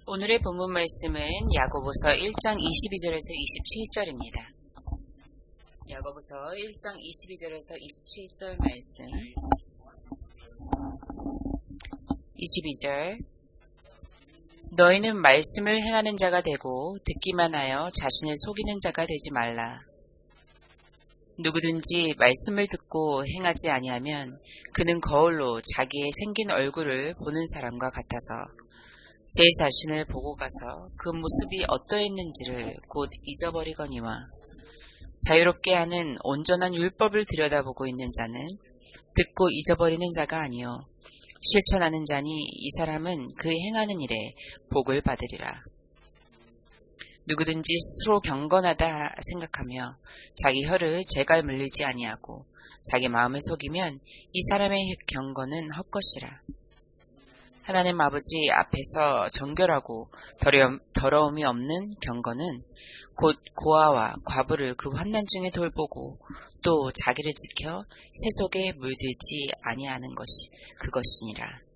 오늘의 본문 말씀은 야고보서 1장 22절에서 27절입니다. 야고보서 1장 22절에서 27절 말씀. 22절. 너희는 말씀을 행하는 자가 되고 듣기만 하여 자신을 속이는 자가 되지 말라. 누구든지 말씀을 듣고 행하지 아니하면 그는 거울로 자기의 생긴 얼굴을 보는 사람과 같아서 제 자신을 보고 가서 그 모습이 어떠했는지를 곧 잊어버리거니와 자유롭게 하는 온전한 율법을 들여다보고 있는 자는 듣고 잊어버리는 자가 아니요 실천하는 자니 이 사람은 그 행하는 일에 복을 받으리라. 누구든지 스스로 경건하다 생각하며 자기 혀를 재갈 물리지 아니하고 자기 마음을 속이면 이 사람의 경건은 헛것이라. 하나님 아버지 앞에서 정결하고 더러움이 없는 경건은 곧 고아와 과부를 그 환난 중에 돌보고 또 자기를 지켜 세 속에 물들지 아니하는 것이 그것이니라.